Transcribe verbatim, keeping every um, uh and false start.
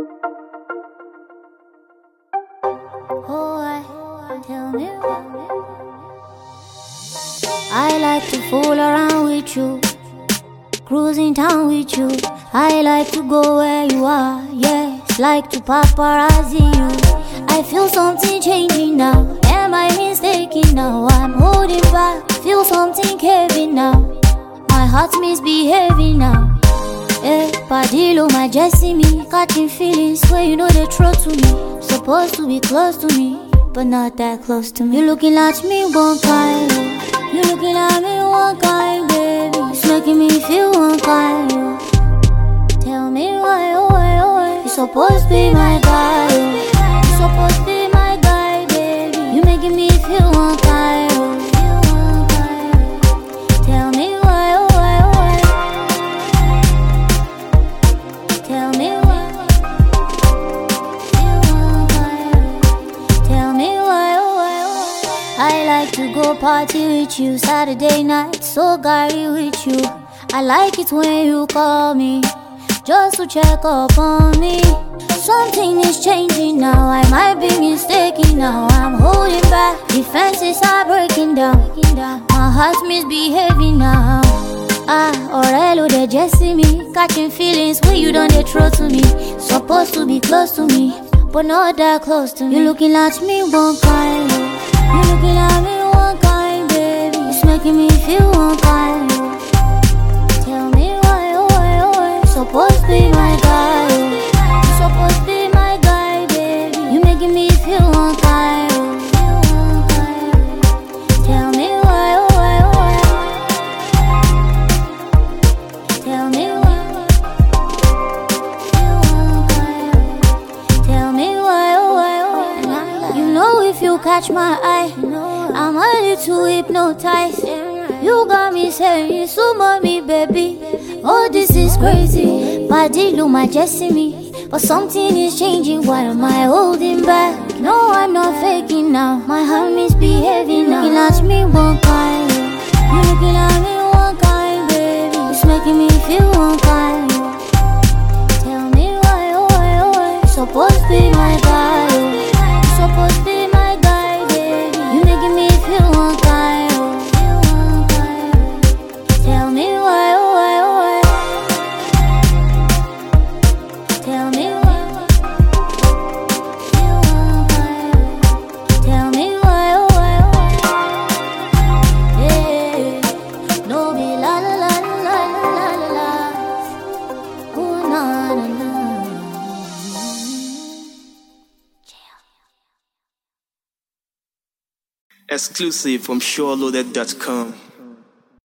Oh, I, tell me why. I like to fool around with you, cruising town with you. I like to go where you are, yes, like to paparazzi you. I feel something changing now, am I mistaken now? I'm holding back, feel something caving now. My heart misbehaving now. Eh, Padillo, my Jesse me, catching feelings where you know the truth to me. Supposed to be close to me, but not that close to me. You looking at me one kind, oh. You looking at me one kind, baby. It's making me feel one kind, oh. Tell me why, oh why, oh why. You're supposed to be my guy, oh. You're supposed to be my guy, baby. You're making me feel one kind, oh. Tell me why, oh why, oh why. Tell me why. Tell me why, oh why, oh why. I like to go party with you Saturday night, so gary with you. I like it when you call me just to check up on me. Something is changing now, I might be mistaken now. I'm holding back, defenses are breaking down. My heart's misbehaving now. Ah, Orello, they just see me, catching feelings when you don't get throw to me. Supposed to be close to me, but not that close to me. You looking at me one kind, you looking at me one kind, baby. It's making me feel one kind. Tell me why, oh why, oh why. You're supposed to be my guy, oh. You're supposed to be my guy, baby. You're making me feel one kind. Tell me why, oh why, oh why. Tell me why. Tell me why, oh why, oh why. You know if you catch my eye, I'm a little hypnotized. You got me saying so mommy, baby. Oh, this is crazy. Padillo, my Jesse me, but something is changing. Why am I holding back? No, I'm not faking now. My heart misbehaving now. Looking at me one kind, you looking at me one kind, baby. It's making me feel one kind. Tell me why, oh why, oh why. You're supposed to be my guy, oh. You're supposed to be my guy, baby. You're making me feel one kind. Tell me why, oh why, oh why. Tell me why. Tell me why, oh why, oh why. Yeah, no be la la la la la la la. Ooh na na na. Exclusive from SureLoaded dot com.